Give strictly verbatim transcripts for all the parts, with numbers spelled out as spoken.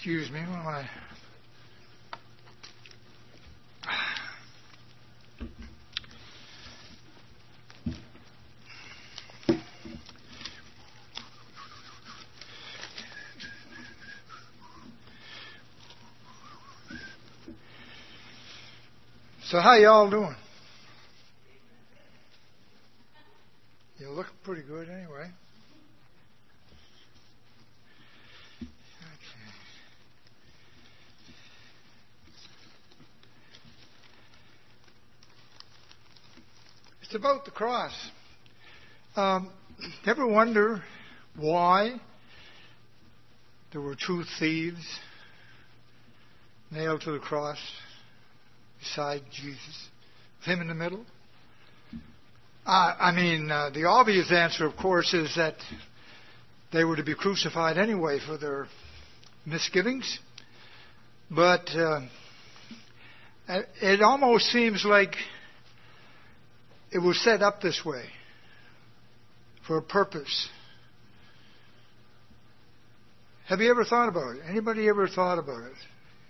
Excuse me while I... So how y'all doing? You look pretty good anyway. Okay. It's about the cross. Um, ever wonder why there were two thieves nailed to the cross beside Jesus, with him in the middle? Uh, I mean, uh, the obvious answer, of course, is that they were to be crucified anyway for their misgivings. But uh, it almost seems like it was set up this way for a purpose. Have you ever thought about it? Anybody ever thought about it?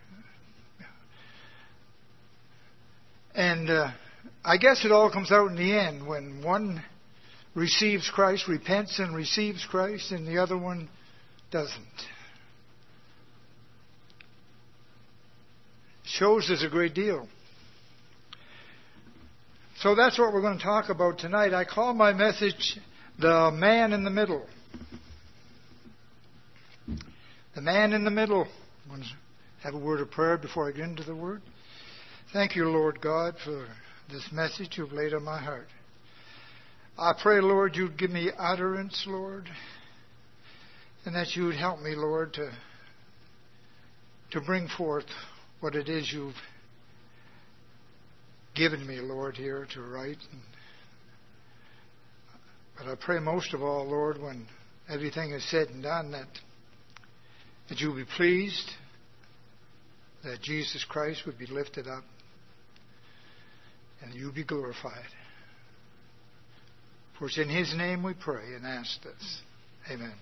And uh, I guess it all comes out in the end when one receives Christ, repents and receives Christ, and the other one doesn't. Shows us a great deal. So that's what we're going to talk about tonight. I call my message The Man in the Middle. The Man in the Middle. I want to have a word of prayer before I get into the word. Thank you, Lord God, for this message you've laid on my heart. I pray, Lord, you'd give me utterance, Lord, and that you would help me, Lord, to, to bring forth what it is you've given me, Lord, here to write. But I pray most of all, Lord, when everything is said and done, that, that you'll be pleased, that Jesus Christ would be lifted up, and you be glorified. For it's in his name we pray and ask this. Amen.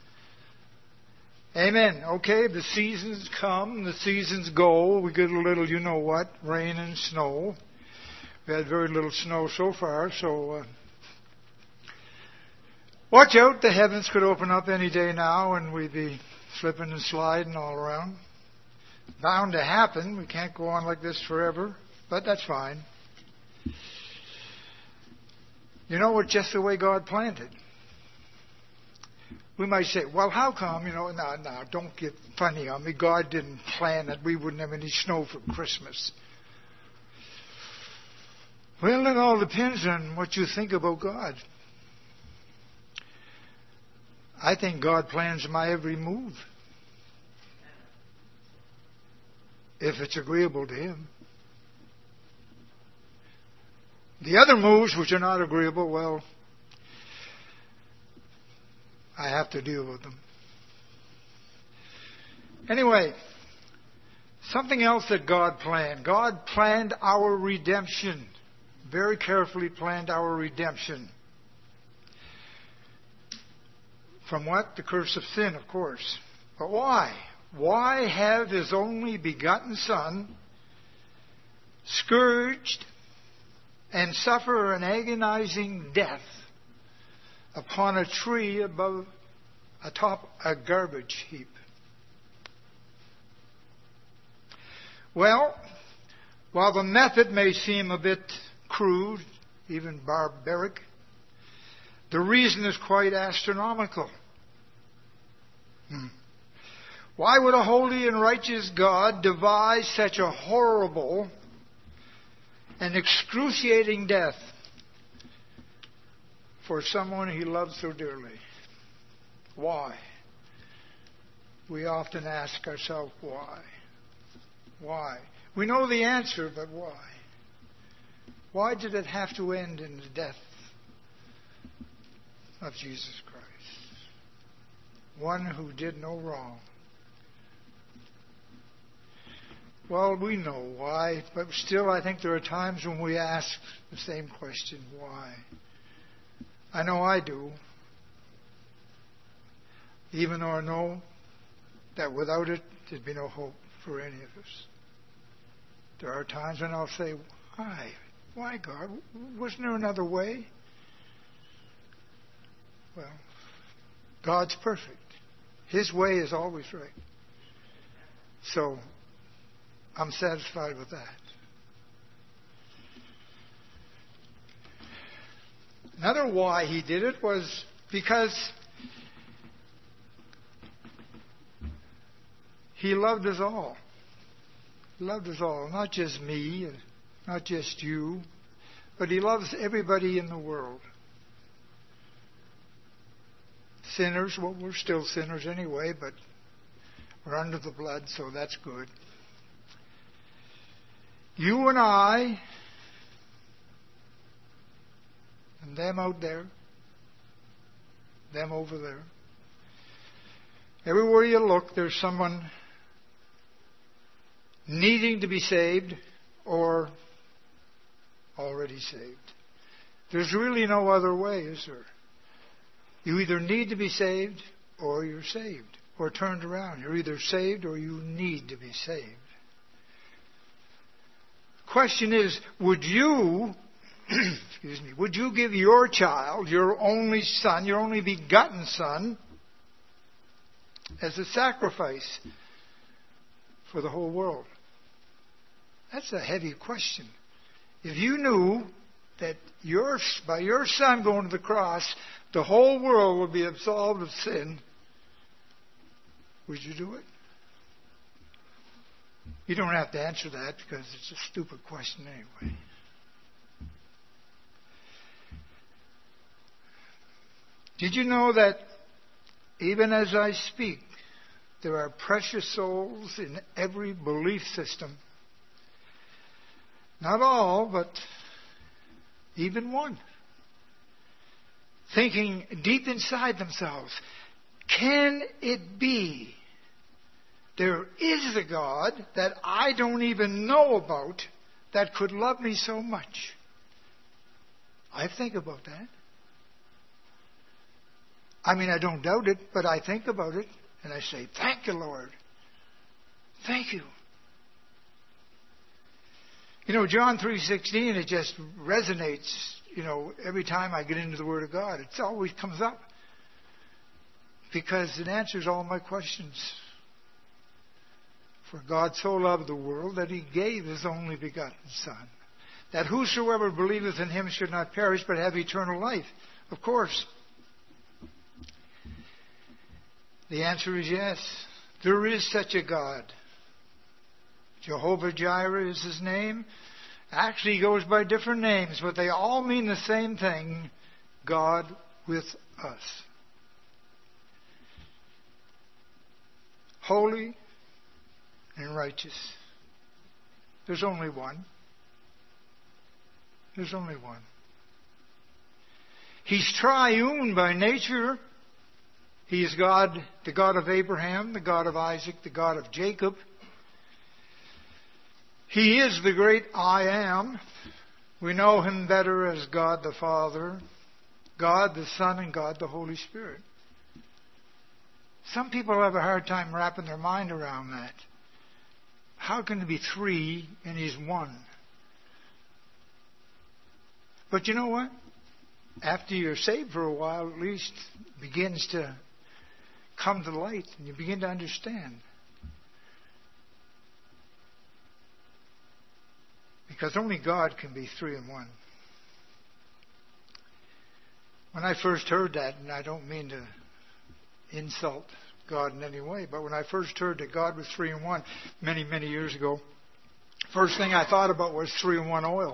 Amen. Okay, the seasons come, the seasons go. We get a little, you know what, rain and snow. We had very little snow so far, so uh, watch out. The heavens could open up any day now and we'd be slipping and sliding all around. Bound to happen. We can't go on like this forever, but that's fine. You know, it's just the way God planned it. We might say, well, how come? You know, no, no, don't get funny on me. God didn't plan that we wouldn't have any snow for Christmas. Well, it all depends on what you think about God. I think God plans my every move, if it's agreeable to him. The other moves which are not agreeable, well, I have to deal with them. Anyway, something else that God planned. God planned our redemption. Very carefully planned our redemption. From what? The curse of sin, of course. But why? Why have his only begotten Son scourged and suffer an agonizing death upon a tree above atop a garbage heap? Well, while the method may seem a bit crude, even barbaric, the reason is quite astronomical. Hmm. Why would a holy and righteous God devise such a horrible and excruciating death for someone he loves so dearly? Why? We often ask ourselves, why? Why? We know the answer, but why? Why did it have to end in the death of Jesus Christ? One who did no wrong. Well, we know why, but still I think there are times when we ask the same question, why? I know I do. Even though I know that without it, there'd be no hope for any of us. There are times when I'll say, why? Why, God? Wasn't there another way? Well, God's perfect. His way is always right. So, I'm satisfied with that. Another why he did it was because he loved us all. He loved us all, not just me, and not just you, but he loves everybody in the world. Sinners, well, we're still sinners anyway, but we're under the blood, so that's good. You and I, and them out there, them over there. Everywhere you look, there's someone needing to be saved or already saved. There's really no other way, is there? You either need to be saved or you're saved, or turned around. You're either saved or you need to be saved. Question is, would you, excuse me, would you give your child, your only son, your only begotten son, as a sacrifice for the whole world? That's a heavy question. If you knew that your, by your son going to the cross, the whole world would be absolved of sin, would you do it? You don't have to answer that because it's a stupid question anyway. Did you know that even as I speak, there are precious souls in every belief system? Not all, but even one. Thinking deep inside themselves, can it be there is a God that I don't even know about that could love me so much? I think about that. I mean, I don't doubt it, but I think about it and I say, thank you, Lord. Thank you. You know, John three sixteen, it just resonates, you know, every time I get into the Word of God. It always comes up because it answers all my questions. For God so loved the world that he gave his only begotten Son, that whosoever believeth in him should not perish but have eternal life. Of course, the answer is yes. There is such a God. Jehovah Jireh is his name. Actually, he goes by different names, but they all mean the same thing: God with us. Holy and righteous. There's only one. There's only one. He's triune by nature. He is God, the God of Abraham, the God of Isaac, the God of Jacob. He is the great I Am. We know him better as God the Father, God the Son, and God the Holy Spirit. Some people have a hard time wrapping their mind around that. How can there be three and he's one? But you know what? After you're saved for a while, at least it begins to come to light and you begin to understand. Because only God can be three in one. When I first heard that, and I don't mean to insult God in any way, but when I first heard that God was three in one many, many years ago, first thing I thought about was three in one oil.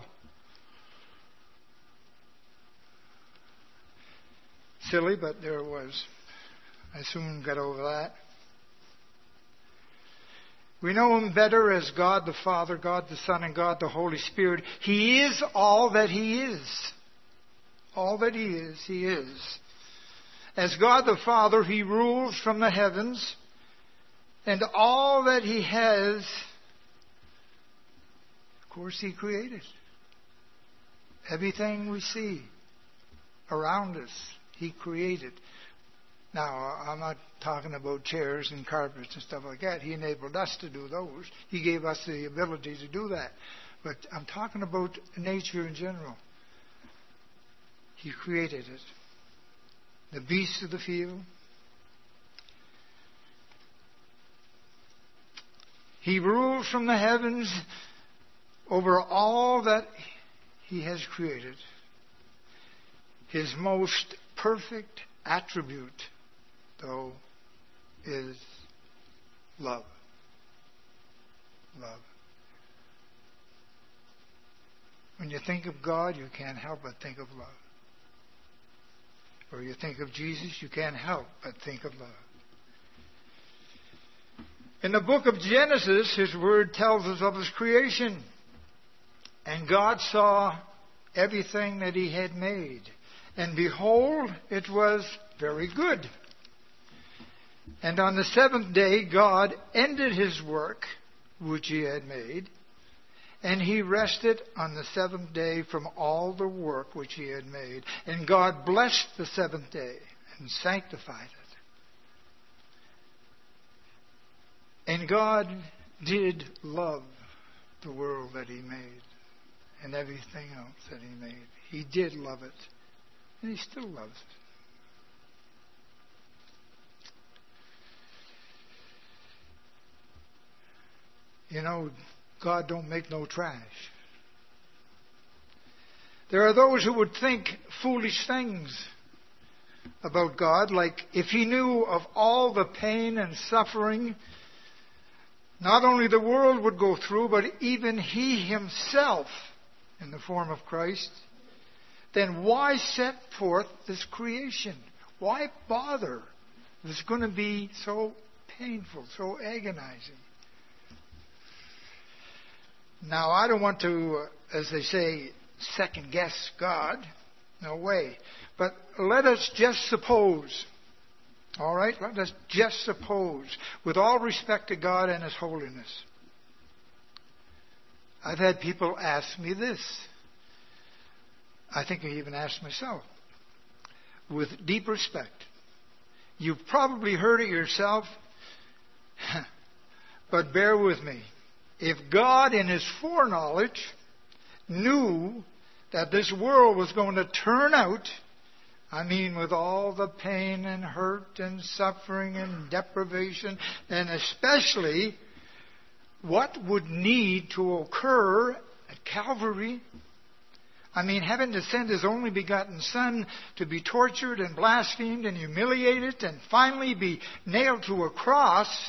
Silly, but there it was. I soon got over that. We know him better as God the Father, God the Son, and God the Holy Spirit. He is all that he is. All that he is, he is. As God the Father, he rules from the heavens, and all that he has, of course, he created. Everything we see around us, he created. Now, I'm not talking about chairs and carpets and stuff like that. He enabled us to do those. He gave us the ability to do that. But I'm talking about nature in general. He created it. The beasts of the field. He rules from the heavens over all that He has created. His most perfect attribute, though, is love. Love. When you think of God, you can't help but think of love. Or you think of Jesus, you can't help but think of love. In the book of Genesis, His Word tells us of His creation. And God saw everything that He had made. And behold, it was very good. And on the seventh day, God ended His work, which He had made. And He rested on the seventh day from all the work which He had made. And God blessed the seventh day and sanctified it. And God did love the world that He made and everything else that He made. He did love it. And He still loves it. You know, God don't make no trash. There are those who would think foolish things about God, like if He knew of all the pain and suffering not only the world would go through, but even He Himself in the form of Christ, then why set forth this creation? Why bother? It's going to be so painful, so agonizing. Now, I don't want to, uh, as they say, second guess God. No way. But let us just suppose, all right? Let us just suppose, with all respect to God and His holiness. I've had people ask me this. I think I even asked myself, with deep respect. You've probably heard it yourself, but bear with me. If God in His foreknowledge knew that this world was going to turn out, I mean with all the pain and hurt and suffering and deprivation, and especially what would need to occur at Calvary, I mean, having to send His only begotten Son to be tortured and blasphemed and humiliated and finally be nailed to a cross.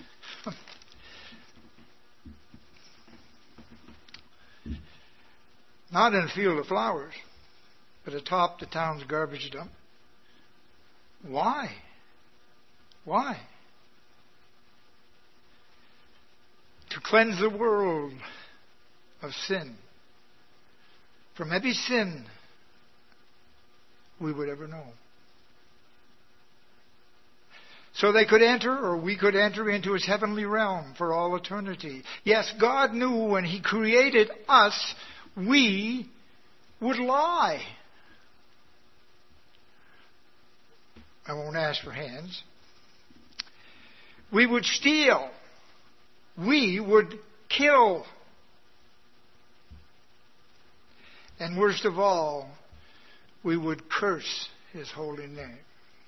Not in a field of flowers, but atop the town's garbage dump. Why? Why? To cleanse the world of sin. From every sin we would ever know. So they could enter, or we could enter into His heavenly realm for all eternity. Yes, God knew when He created us, we would lie. I won't ask for hands. We would steal. We would kill. And worst of all, we would curse His holy name.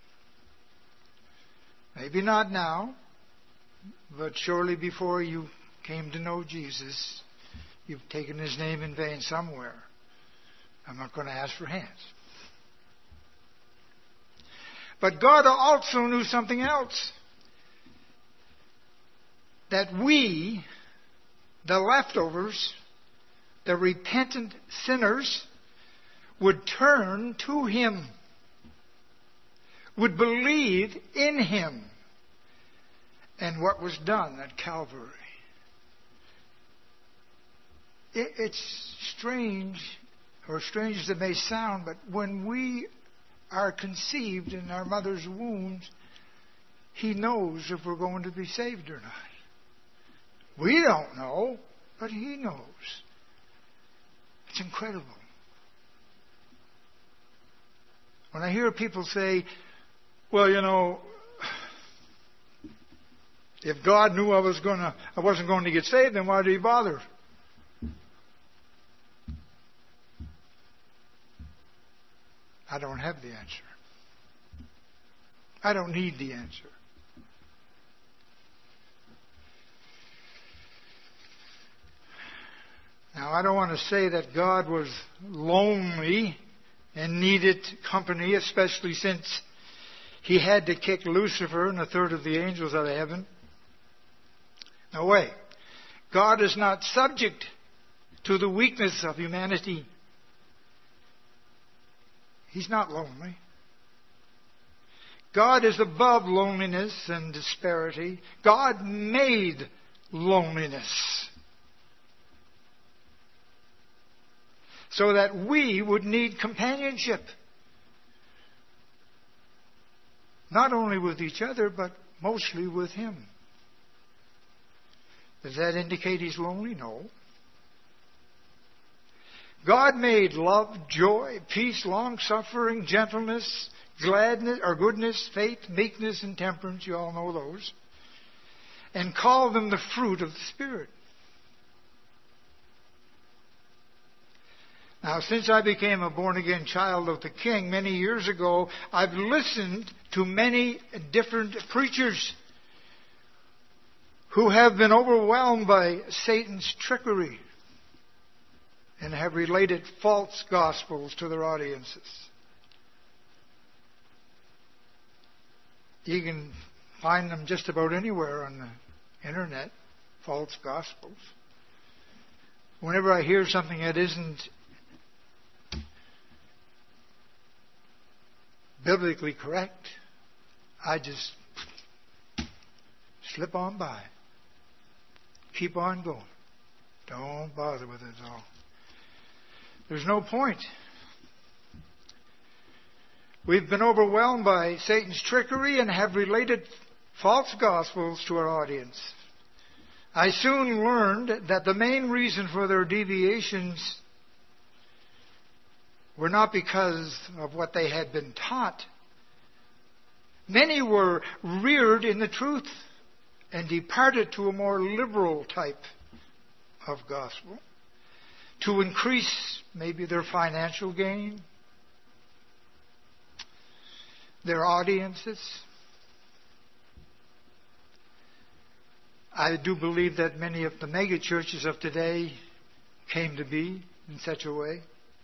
Maybe not now, but surely before you came to know Jesus, you've taken His name in vain somewhere. I'm not going to ask for hands. But God also knew something else. That we, the leftovers, the repentant sinners, would turn to Him, would believe in Him and what was done at Calvary. It, it's strange, or strange as it may sound, but when we are conceived in our mother's wombs, He knows if we're going to be saved or not. We don't know, but He knows. It's incredible. When I hear people say, Well, you know, if God knew I was going to, I wasn't going to get saved, then why did He bother? I don't have the answer. I don't need the answer. Now, I don't want to say that God was lonely and needed company, especially since He had to kick Lucifer and a third of the angels out of heaven. No way. God is not subject to the weakness of humanity. He's not lonely. God is above loneliness and disparity. God made loneliness so that we would need companionship. Not only with each other, but mostly with Him. Does that indicate He's lonely? No. God made love, joy, peace, long-suffering, gentleness, gladness, or goodness, faith, meekness, and temperance. You all know those. And called them the fruit of the Spirit. Now, since I became a born-again child of the King many years ago, I've listened to many different preachers who have been overwhelmed by Satan's trickery and have related false gospels to their audiences. You can find them just about anywhere on the internet, false gospels. Whenever I hear something that isn't biblically correct, I just slip on by. Keep on going. Don't bother with it at all. There's no point. We've been overwhelmed by Satan's trickery and have related false gospels to our audience. I soon learned that the main reason for their deviations were not because of what they had been taught. Many were reared in the truth and departed to a more liberal type of gospel to increase maybe their financial gain, their audiences. I do believe that many of the mega churches of today came to be in such a way.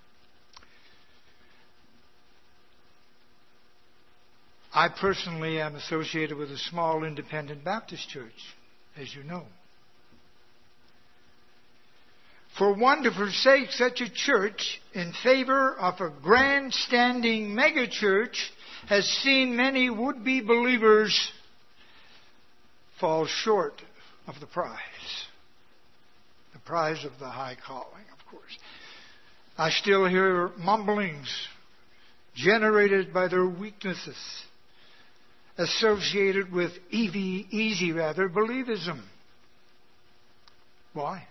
I personally am associated with a small independent Baptist church, as you know. For one to forsake such a church in favor of a grandstanding megachurch has seen many would-be believers fall short of the prize. The prize of the high calling, of course. I still hear mumblings generated by their weaknesses, associated with easy, easy rather, believism. Why?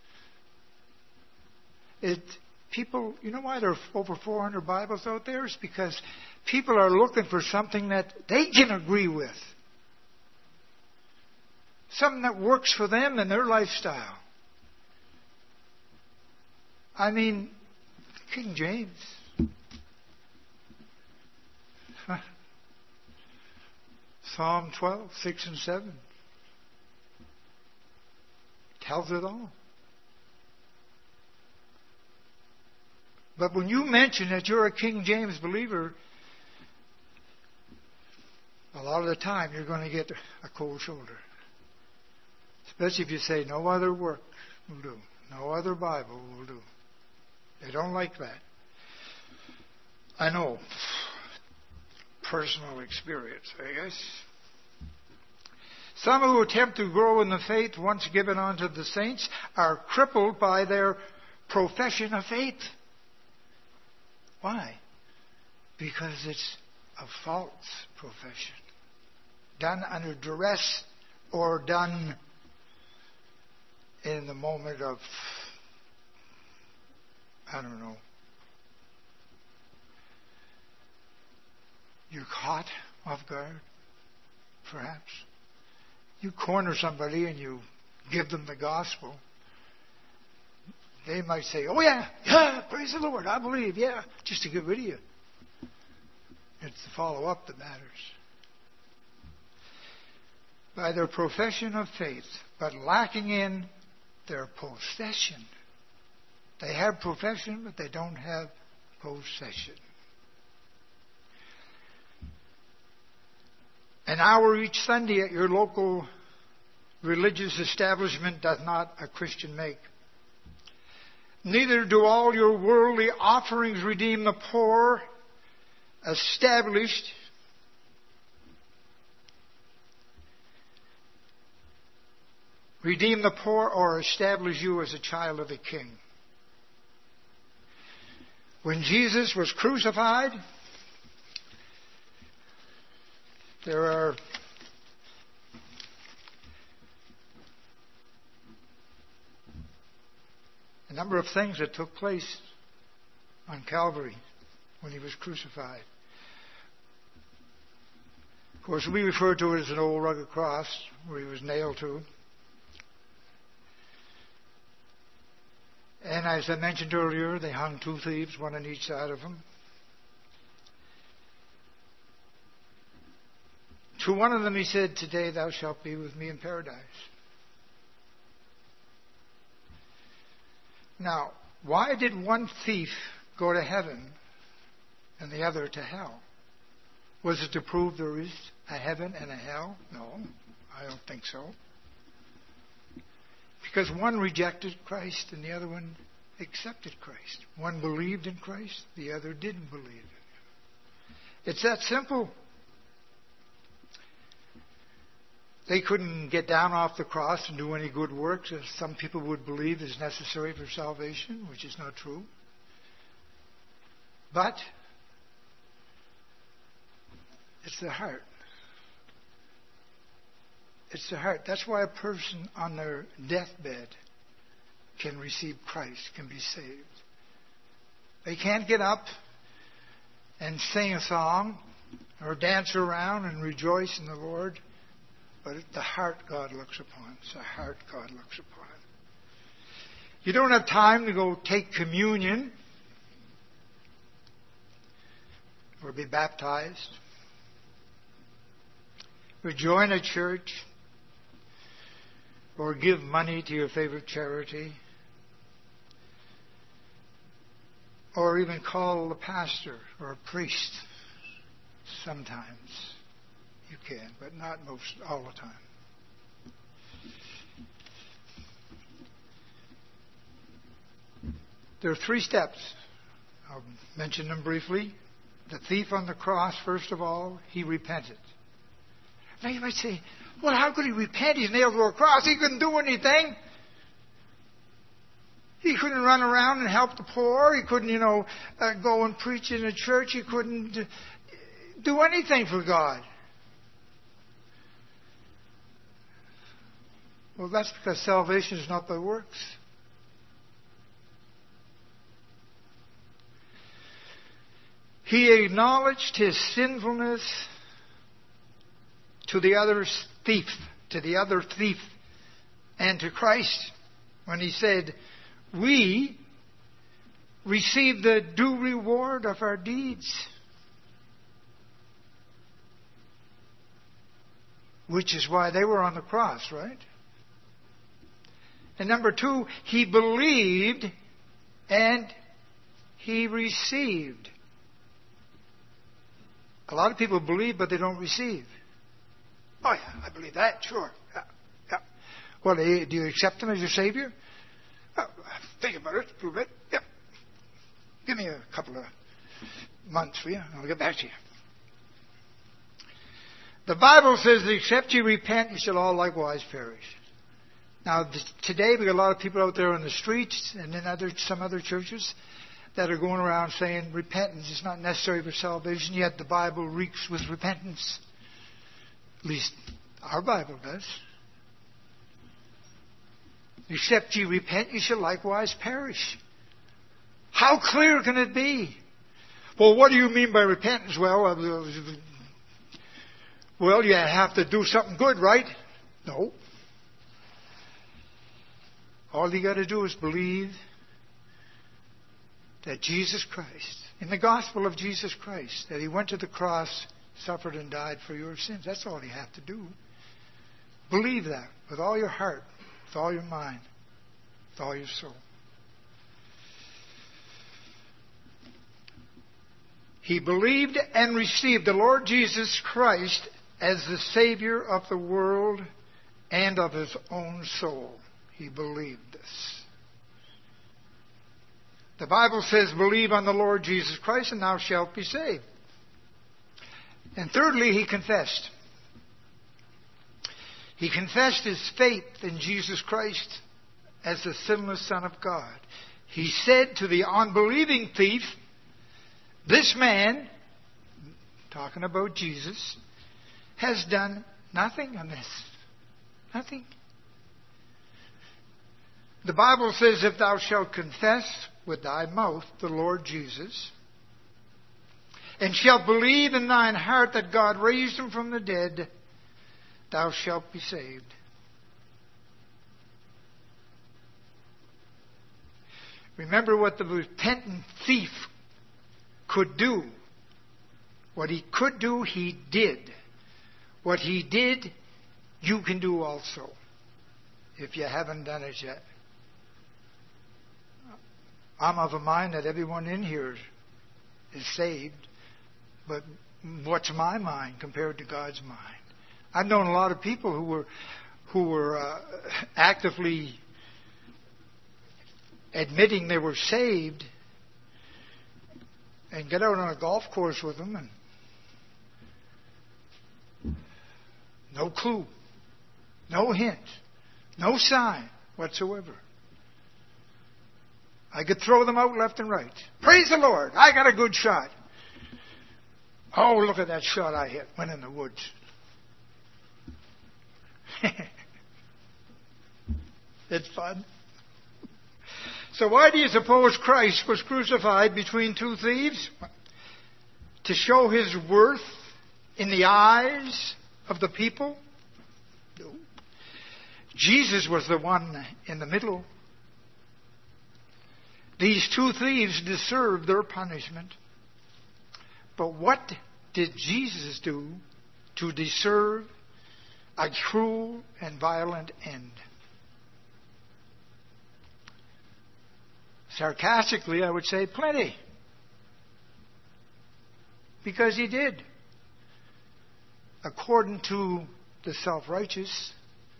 It, people, you know why there are over four hundred Bibles out there? It's because people are looking for something that they can agree with. Something that works for them and their lifestyle. I mean, King James. Huh. Psalm twelve, six and seven. Tells it all. But when you mention that you're a King James believer, a lot of the time you're going to get a cold shoulder. Especially if you say, no other work will do. No other Bible will do. They don't like that. I know. Personal experience, I guess. Some who attempt to grow in the faith once given unto the saints are crippled by their profession of faith. Why? Because it's a false profession. Done under duress or done in the moment of, I don't know, you're caught off guard, perhaps. You corner somebody and you give them the gospel. They might say, oh yeah, yeah, praise the Lord, I believe, yeah, just to get rid of you. It's the follow-up that matters. By their profession of faith, but lacking in their possession. They have profession, but they don't have possession. An hour each Sunday at your local religious establishment does not a Christian make. Neither do all your worldly offerings redeem the poor, established redeem the poor or establish you as a child of the King. When Jesus was crucified, there are a number of things that took place on Calvary when he was crucified. Of course, we refer to it as an old rugged cross where he was nailed to. And as I mentioned earlier, they hung two thieves, one on each side of him. To one of them he said, today thou shalt be with me in paradise. Now, why did one thief go to heaven and the other to hell? Was it to prove there is a heaven and a hell? No, I don't think so. Because one rejected Christ and the other one accepted Christ. One believed in Christ, the other didn't believe in him. It's that simple. They couldn't get down off the cross and do any good works, as some people would believe is necessary for salvation, which is not true. But it's the heart. It's the heart. That's why a person on their deathbed can receive Christ, can be saved. They can't get up and sing a song or dance around and rejoice in the Lord. But it's the heart God looks upon. It's the heart God looks upon. You don't have time to go take communion or be baptized or join a church or give money to your favorite charity or even call a pastor or a priest. Sometimes you can, but not most all the time. There are three steps. I'll mention them briefly. The thief on the cross, first of all, he repented. Now you might say, well, how could he repent? He's nailed to a cross. He couldn't do anything. He couldn't run around and help the poor. He couldn't, you know, uh, go and preach in a church. He couldn't uh, do anything for God. Well, that's because salvation is not by works. He acknowledged his sinfulness to the other thief, to the other thief, and to Christ when he said, we receive the due reward of our deeds. Which is why they were on the cross, right? And number two, he believed and he received. A lot of people believe, but they don't receive. Oh, yeah, I believe that, sure. Yeah, yeah. Well, do you accept him as your Savior? Oh, think about it, prove it. Yep. Give me a couple of months, will you? I'll get back to you. The Bible says that except you repent, you shall all likewise perish. Now, today we got a lot of people out there on the streets and in other some other churches that are going around saying repentance is not necessary for salvation, yet the Bible reeks with repentance. At least our Bible does. Except ye repent, ye shall likewise perish. How clear can it be? Well, what do you mean by repentance? Well, Well, you have to do something good, right? No. All you got to do is believe that Jesus Christ, in the gospel of Jesus Christ, that He went to the cross, suffered and died for your sins. That's all you have to do. Believe that with all your heart, with all your mind, with all your soul. He believed and received the Lord Jesus Christ as the Savior of the world and of his own soul. He believed this. The Bible says, believe on the Lord Jesus Christ and thou shalt be saved. And thirdly, he confessed. He confessed his faith in Jesus Christ as the sinless Son of God. He said to the unbelieving thief, this man, talking about Jesus, has done nothing amiss. Nothing. The Bible says, if thou shalt confess with thy mouth the Lord Jesus, and shalt believe in thine heart that God raised him from the dead, thou shalt be saved. Remember what the repentant thief could do. What he could do, he did. What he did, you can do also, if you haven't done it yet. I'm of a mind that everyone in here is saved, but what's my mind compared to God's mind? I've known a lot of people who were who were uh, actively admitting they were saved, and get out on a golf course with them and no clue, no hint, no sign whatsoever. I could throw them out left and right. Praise the Lord, I got a good shot. Oh, look at that shot I hit. Went in the woods. It's fun. So why do you suppose Christ was crucified between two thieves? To show his worth in the eyes of the people? No. Jesus was the one in the middle. These two thieves deserved their punishment. But what did Jesus do to deserve a cruel and violent end? Sarcastically, I would say plenty. Because he did. According to the self-righteous,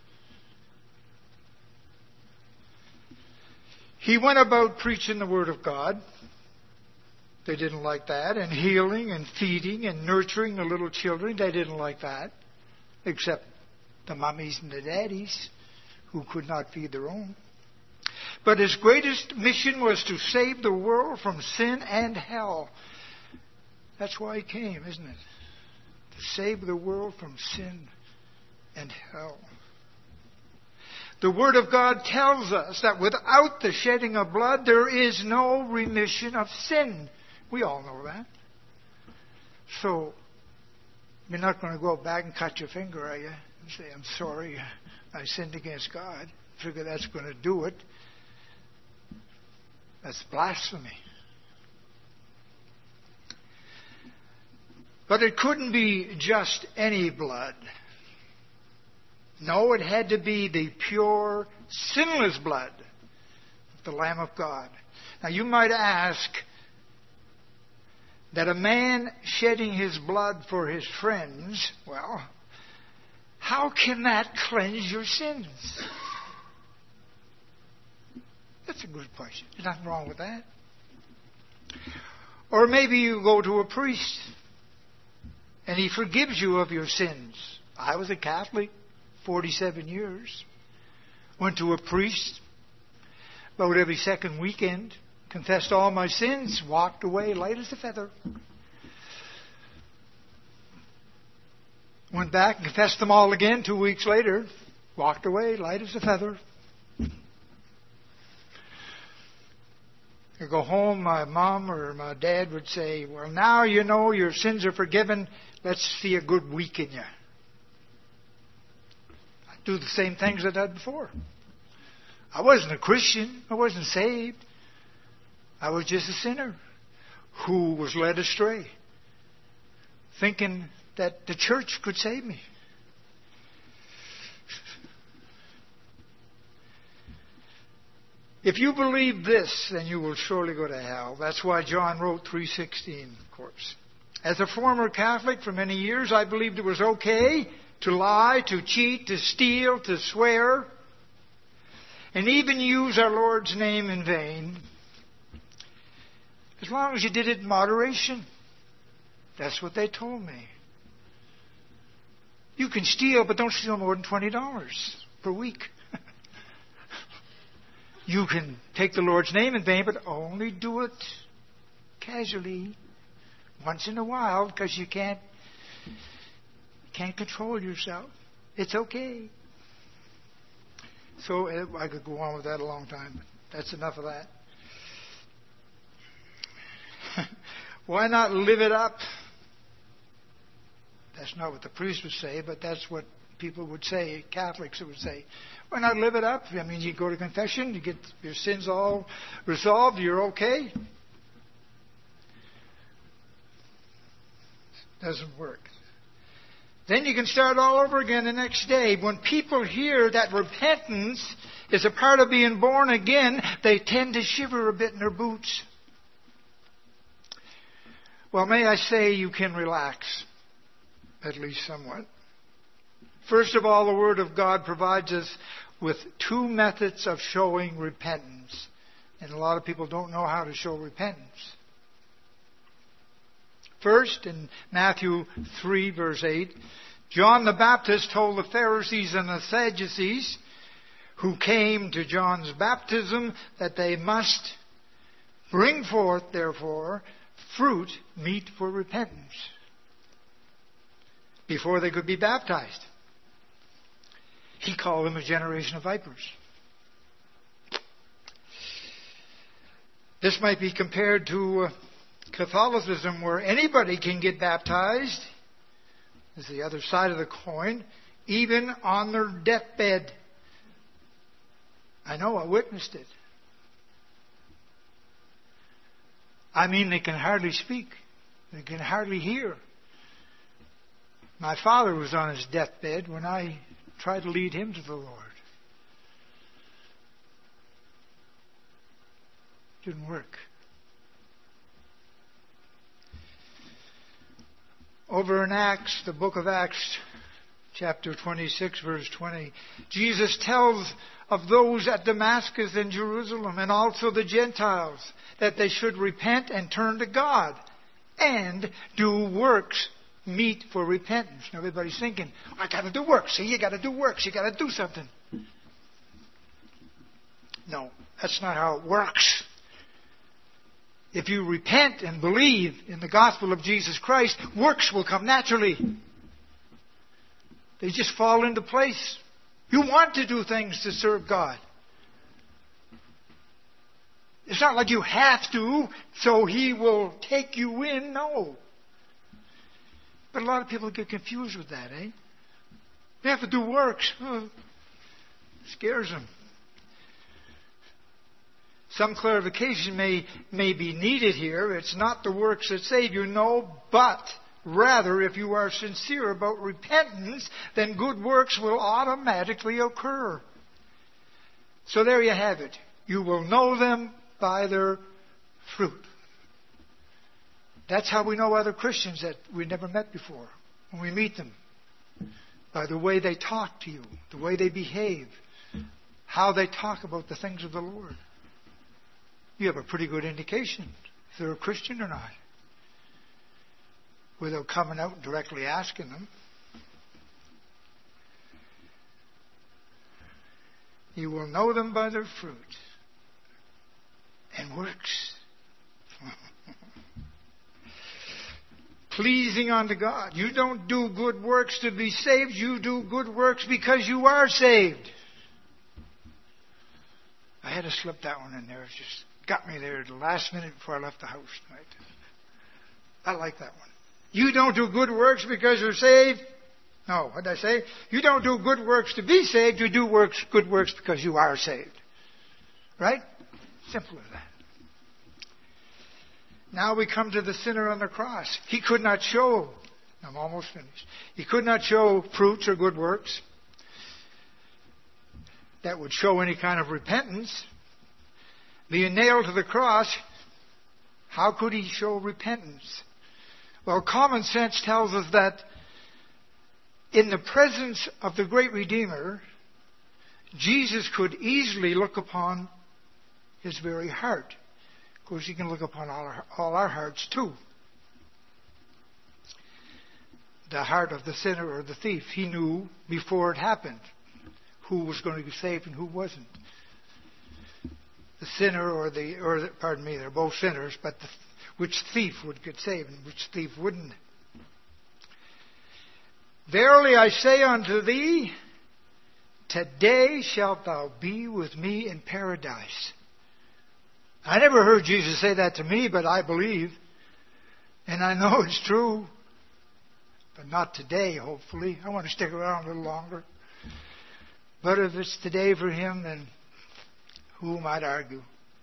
he went about preaching the Word of God. They didn't like that. And healing and feeding and nurturing the little children. They didn't like that. Except the mummies and the daddies who could not feed their own. But his greatest mission was to save the world from sin and hell. That's why he came, isn't it? To save the world from sin and hell. The Word of God tells us that without the shedding of blood, there is no remission of sin. We all know that. So, you're not going to go back and cut your finger, are you? And say, I'm sorry, I sinned against God. Figure that's going to do it. That's blasphemy. But it couldn't be just any blood. No, it had to be the pure, sinless blood of the Lamb of God. Now you might ask that a man shedding his blood for his friends, well, how can that cleanse your sins? That's a good question. There's nothing wrong with that. Or maybe you go to a priest and he forgives you of your sins. I was a Catholic forty-seven years. Went to a priest about every second weekend. Confessed all my sins. Walked away light as a feather. Went back and confessed them all again two weeks later. Walked away light as a feather. I go home, my mom or my dad would say, well, now you know your sins are forgiven. Let's see a good week in you. do the same things I did before. I wasn't a Christian. I wasn't saved. I was just a sinner who was led astray, thinking that the church could save me. If you believe this, then you will surely go to hell. That's why John wrote three sixteen, of course. As a former Catholic for many years, I believed it was okay to lie, to cheat, to steal, to swear, and even use our Lord's name in vain, as long as you did it in moderation. That's what they told me. You can steal, but don't steal more than twenty dollars per week. You can take the Lord's name in vain, but only do it casually, once in a while, because you can't, can't control yourself. It's okay. So I could go on with that a long time, but that's enough of that. Why not live it up? That's not what the priest would say, but that's what people would say, Catholics would say. Why not live it up? I mean, you go to confession, you get your sins all resolved, you're okay. Doesn't work. Then you can start all over again the next day. When people hear that repentance is a part of being born again, they tend to shiver a bit in their boots. Well, may I say you can relax, at least somewhat. First of all, the Word of God provides us with two methods of showing repentance. And a lot of people don't know how to show repentance. First, in Matthew three, verse eight, John the Baptist told the Pharisees and the Sadducees who came to John's baptism that they must bring forth, therefore, fruit meet for repentance before they could be baptized. He called them a generation of vipers. This might be compared to uh, Catholicism, where anybody can get baptized. This is the other side of the coin, even on their deathbed. I know, I witnessed it. I mean, they can hardly speak. They can hardly hear. My father was on his deathbed when I tried to lead him to the Lord. Didn't work. Over in Acts, the book of Acts, chapter twenty-six, verse twenty, Jesus tells of those at Damascus and Jerusalem and also the Gentiles that they should repent and turn to God and do works meet for repentance. Now everybody's thinking, I got to do works. See, you got to do works. You got to do something. No, that's not how it works. If you repent and believe in the gospel of Jesus Christ, works will come naturally. They just fall into place. You want to do things to serve God. It's not like you have to, so He will take you in. No. But a lot of people get confused with that, eh? They have to do works. Oh, scares them. Some clarification may, may be needed here. It's not the works that save you, no, but rather, if you are sincere about repentance, then good works will automatically occur. So there you have it. You will know them by their fruit. That's how we know other Christians that we never met before, when we meet them. By the way they talk to you, the way they behave, how they talk about the things of the Lord. You have a pretty good indication if they're a Christian or not, without coming out and directly asking them. You will know them by their fruit and works. Pleasing unto God. You don't do good works to be saved. You do good works because you are saved. I had to slip that one in there. It just got me there at the last minute before I left the house tonight. I like that one. You don't do good works because you're saved. No, what did I say? You don't do good works to be saved. You do works, good works because you are saved. Right? Simple as that. Now we come to the sinner on the cross. He could not show, I'm almost finished. He could not show fruits or good works that would show any kind of repentance. Being nailed to the cross, how could he show repentance? Well, common sense tells us that in the presence of the great Redeemer, Jesus could easily look upon his very heart. Of course, he can look upon all our, all our hearts too. The heart of the sinner or the thief, he knew before it happened who was going to be saved and who wasn't. The sinner or the, or the, pardon me, they're both sinners, but the, which thief would get saved and which thief wouldn't. Verily I say unto thee, today shalt thou be with me in paradise. I never heard Jesus say that to me, but I believe. And I know it's true. But not today, hopefully. I want to stick around a little longer. But if it's today for him, then who might argue?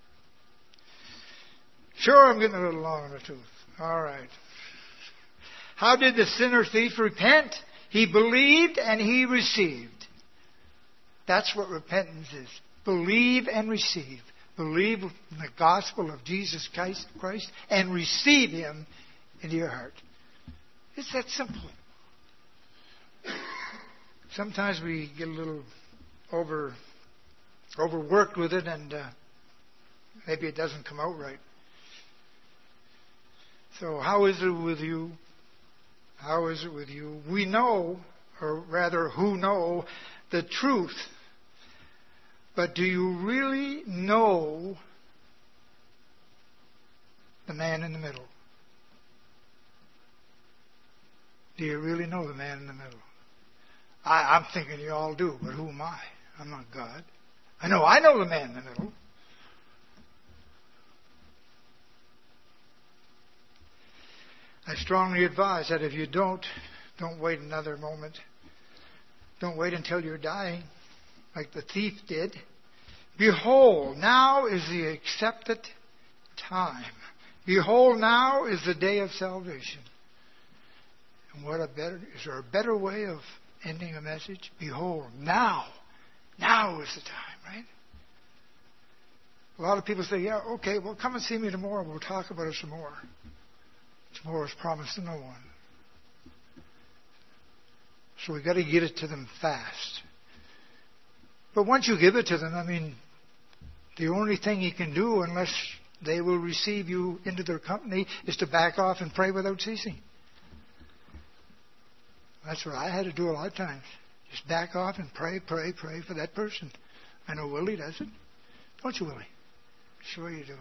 Sure, I'm getting a little long in the tooth. All right. How did the sinner thief repent? He believed and he received. That's what repentance is. Believe and receive. Believe in the gospel of Jesus Christ and receive him into your heart. It's that simple. Sometimes we get a little over overworked with it, and uh, maybe it doesn't come out right. So how is it with you? How is it with you? We know, or rather who know, the truth. But do you really know the man in the middle? Do you really know the man in the middle? I, I'm thinking you all do, but who am I? I'm not God. I know I know the man in the middle. I strongly advise that if you don't, don't wait another moment. Don't wait until you're dying, like the thief did. Behold, now is the accepted time. Behold, now is the day of salvation. And what a better, is there a better way of ending a message? Behold, now. Now is the time, right? A lot of people say, yeah, okay, well, come and see me tomorrow. We'll talk about it some more. Tomorrow is promised to no one. So we've got to get it to them fast. But once you give it to them, I mean, the only thing you can do, unless they will receive you into their company, is to back off and pray without ceasing. That's what I had to do a lot of times. Just back off and pray, pray, pray for that person. I know Willie does it. Don't you, Willie? Sure you do.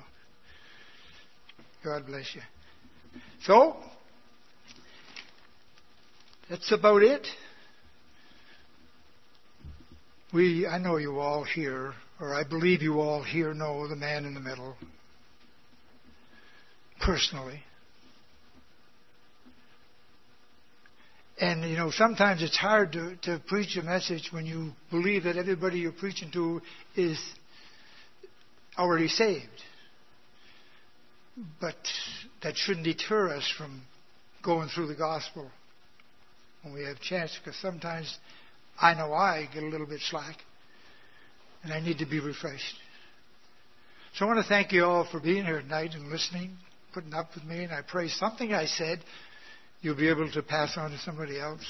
God bless you. So, that's about it. We, I know you all here, or I believe you all here know the man in the middle. Personally. And, you know, sometimes it's hard to, to preach a message when you believe that everybody you're preaching to is already saved. But that shouldn't deter us from going through the gospel when we have a chance, because sometimes I know I get a little bit slack and I need to be refreshed. So I want to thank you all for being here tonight and listening, putting up with me, and I pray something I said you'll be able to pass on to somebody else.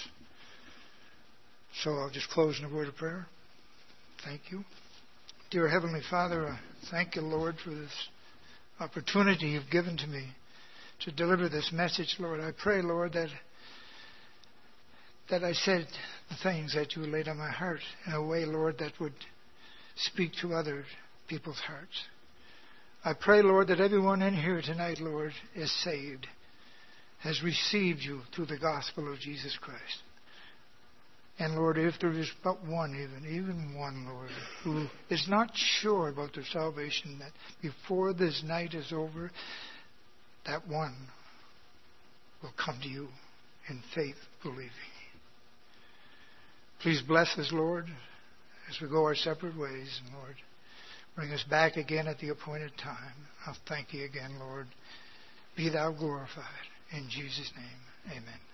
So I'll just close in a word of prayer. Thank you. Dear Heavenly Father, I thank you, Lord, for this opportunity you've given to me to deliver this message, Lord. I pray, Lord, that that I said the things that you laid on my heart in a way, Lord, that would speak to other people's hearts. I pray, Lord, that everyone in here tonight, Lord, is saved, has received you through the gospel of Jesus Christ. And Lord, if there is but one even, even one, Lord, who is not sure about their salvation, that before this night is over, that one will come to you in faith, believing. Please bless us, Lord, as we go our separate ways. And Lord, bring us back again at the appointed time. I'll thank you again, Lord. Be thou glorified. In Jesus' name, amen.